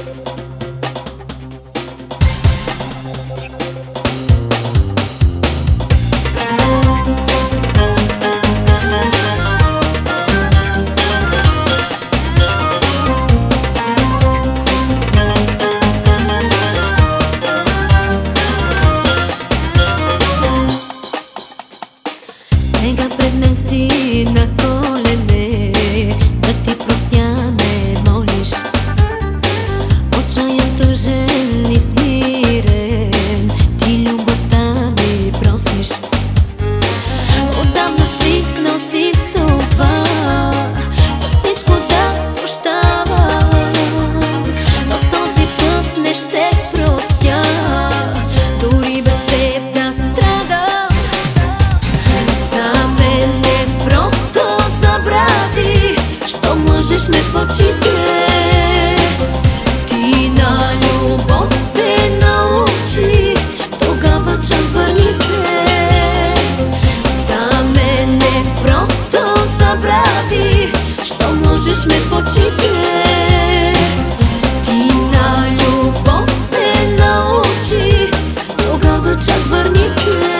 Сега пред мен си на колене, да ти простя ме молиш. Отчаян, тъжен и смирен, ти любовта ми просиш. Отдавна свикнал си с това, за всичко да прощавам, но този път не ще простя, дори без теб да страдам. За мен не просто забрави, що мъжеш ме в очите. Ти на любов се научи, тогава чак върни се. За мен не просто забрави, що мъжеш ме в очите. Ти на любов се научи, тогава чак върни се.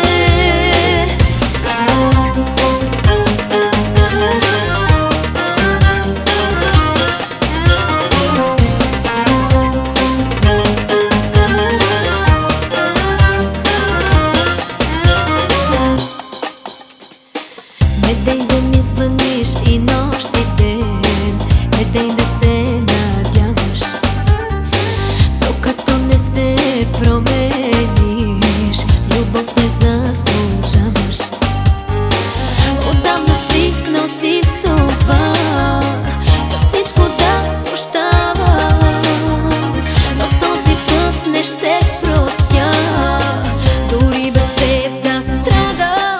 Не дей да ми звъниш и нощ и ден, не дей да се надяваш, докато не се промениш, любов не заслужаваш. Отдавна свикнал си с това, за всичко да прощавам, но този път не ще простя, дори без теб да страдам.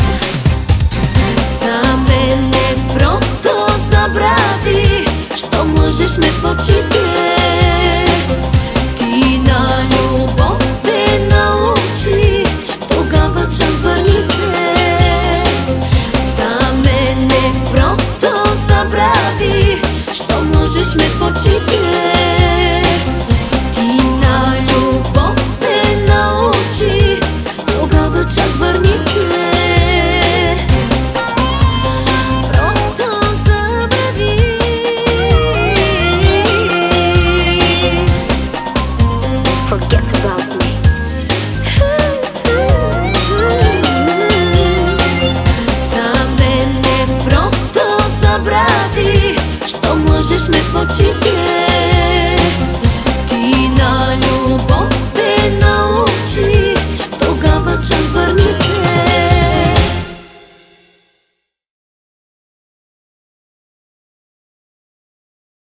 За мен не просто забрави, що мъжеш ме в очите. Ти на любов се научи, тогава чак върни се. За мен не просто забрави, що мъжеш ме в очите. Ти на любов се научи, тогава чак върни се. Що мъжеш ме в очите.